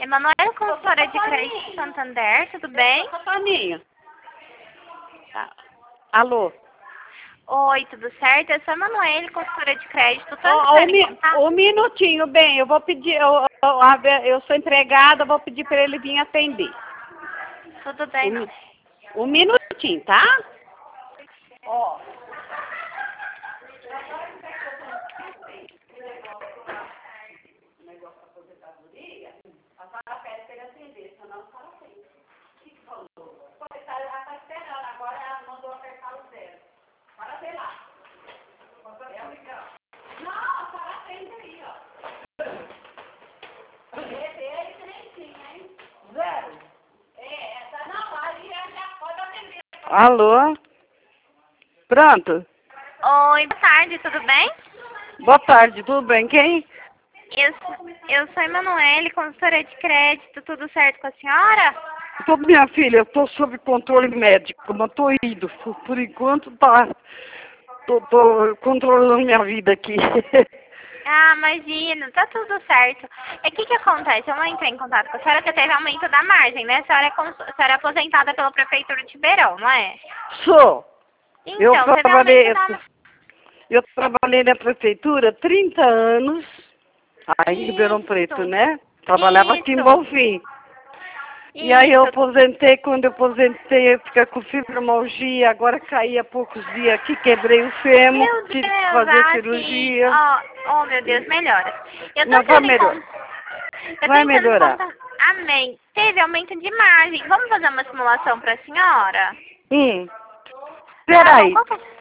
Emanuele, consultora de crédito Santander, tudo bem? Toninho. Alô? Oi, tudo certo? Eu sou a Emanuele, consultora de crédito. Um minutinho, bem, eu vou pedir, eu sou empregada, vou pedir para ele vir atender. Tudo bem. Um minutinho, tá? Ó. Alô? Pronto? Oi, boa tarde, tudo bem? Boa tarde, tudo bem? Quem? Eu sou a Emanuele, consultora de crédito, tudo certo com a senhora? Minha filha, eu tô sob controle médico, mas tô indo. Por enquanto tá. Tô controlando minha vida aqui. Ah, imagina, tá tudo certo. É que acontece? Eu não entrei em contato com a senhora, que teve aumento da margem, né? A senhora é aposentada pela Prefeitura de Ribeirão, não é? Sou. Então, teve aumento da... Eu trabalhei na prefeitura 30 anos, aí em Ribeirão Preto, né? Trabalhava aqui em Bonfim. E aí eu aposentei, quando eu aposentei, eu fiquei com fibromialgia, agora caí há poucos dias aqui, quebrei o fêmur, tive que fazer cirurgia. Oh, meu Deus, melhora. Mas vai melhorar. Vai melhorar. Amém. Teve aumento de margem. Vamos fazer uma simulação para a senhora? Peraí.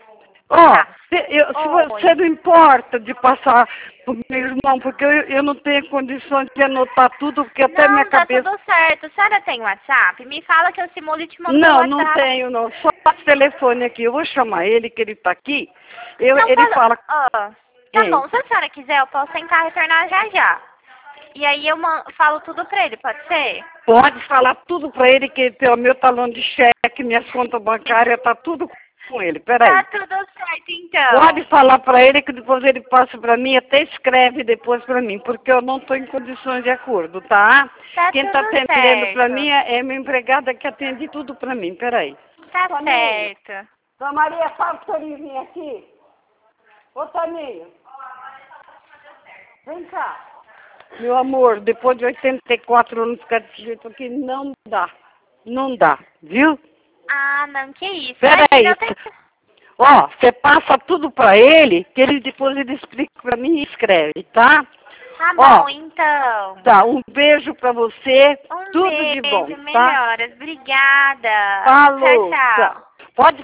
Se você não importa de passar pro meu irmão, porque eu não tenho condições de anotar tudo, porque até minha cabeça... Não, tá tudo certo. A senhora tem WhatsApp? Me fala que eu simulo e te mando Não, WhatsApp. não tenho, não. Só esse telefone aqui. Eu vou chamar ele, que ele tá aqui. Ele fala... Tá bom, se a senhora quiser, eu posso tentar retornar já já. E aí eu falo tudo pra ele, pode ser? Pode falar tudo pra ele, que ele tem o meu talão de cheque, minhas contas bancárias, tá tudo com ele. Peraí. Tá tudo certo, então. Pode falar pra ele que depois ele passa pra mim, até escreve depois pra mim, porque eu não tô em condições de acordo, tá? Quem tá atendendo pra mim é minha empregada que atende tudo pra mim. Peraí. Tá certo. Dona Maria, fala pro Toninho vir aqui. Ô, Toninho. Vem cá. Meu amor, depois de 84 anos ficar desse jeito aqui, não dá. Não dá, viu? Ah, não, que isso. Peraí. Ó, você passa tudo pra ele, que ele depois ele explica pra mim e escreve, tá? Tá bom, então. Tá, um beijo pra você. Um Tudo beijo, de bom, tá? melhoras. Obrigada. Falou. Tchau, tchau. Pode